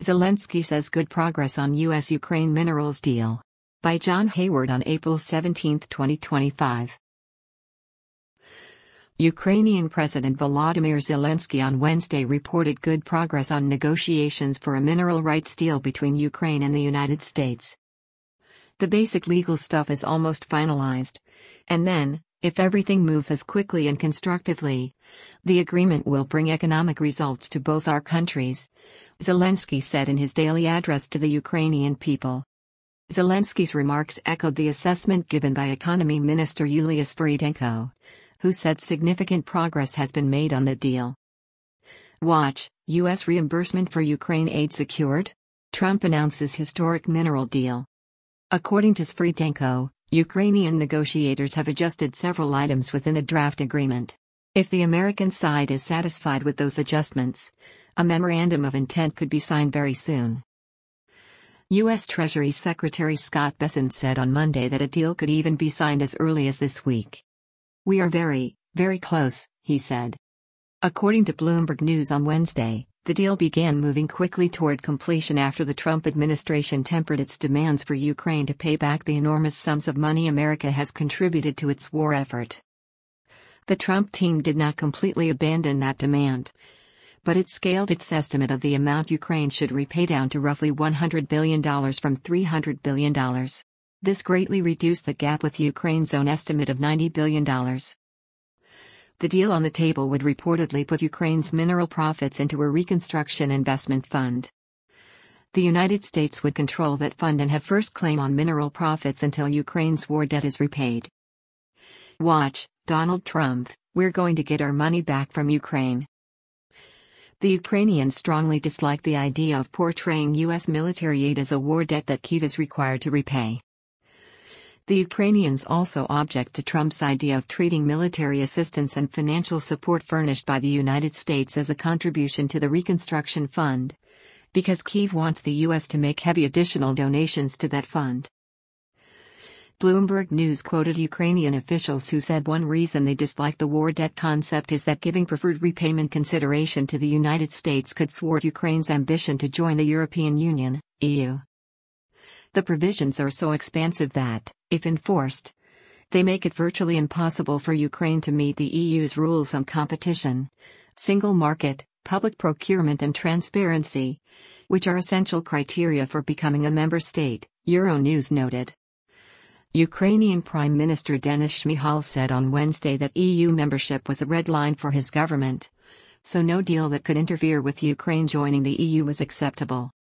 Zelensky says good progress on U.S.-Ukraine minerals deal. By John Hayward on April 17, 2025. Ukrainian President Volodymyr Zelensky on Wednesday reported good progress on negotiations for a mineral rights deal between Ukraine and the United States. The basic legal stuff is almost finalized. And then, if everything moves as quickly and constructively, the agreement will bring economic results to both our countries, Zelensky said in his daily address to the Ukrainian people. Zelensky's remarks echoed the assessment given by Economy Minister Yulia Sviridenko, who said significant progress has been made on the deal. Watch, U.S. reimbursement for Ukraine aid secured? Trump announces historic mineral deal. According to Sviridenko, Ukrainian negotiators have adjusted several items within a draft agreement. If the American side is satisfied with those adjustments, a memorandum of intent could be signed very soon. U.S. Treasury Secretary Scott Bessent said on Monday that a deal could even be signed as early as this week. "We are very, very close," he said. According to Bloomberg News on Wednesday, the deal began moving quickly toward completion after the Trump administration tempered its demands for Ukraine to pay back the enormous sums of money America has contributed to its war effort. The Trump team did not completely abandon that demand, but it scaled its estimate of the amount Ukraine should repay down to roughly $100 billion from $300 billion. This greatly reduced the gap with Ukraine's own estimate of $90 billion. The deal on the table would reportedly put Ukraine's mineral profits into a reconstruction investment fund. The United States would control that fund and have first claim on mineral profits until Ukraine's war debt is repaid. Watch, Donald Trump, we're going to get our money back from Ukraine. The Ukrainians strongly dislike the idea of portraying U.S. military aid as a war debt that Kyiv is required to repay. The Ukrainians also object to Trump's idea of treating military assistance and financial support furnished by the United States as a contribution to the reconstruction fund, because Kyiv wants the U.S. to make heavy additional donations to that fund. Bloomberg News quoted Ukrainian officials who said one reason they dislike the war debt concept is that giving preferred repayment consideration to the United States could thwart Ukraine's ambition to join the European Union, EU. The provisions are so expansive that, if enforced, they make it virtually impossible for Ukraine to meet the EU's rules on competition, single market, public procurement and transparency, which are essential criteria for becoming a member state, Euronews noted. Ukrainian Prime Minister Denis Shmyhal said on Wednesday that EU membership was a red line for his government, so no deal that could interfere with Ukraine joining the EU was acceptable.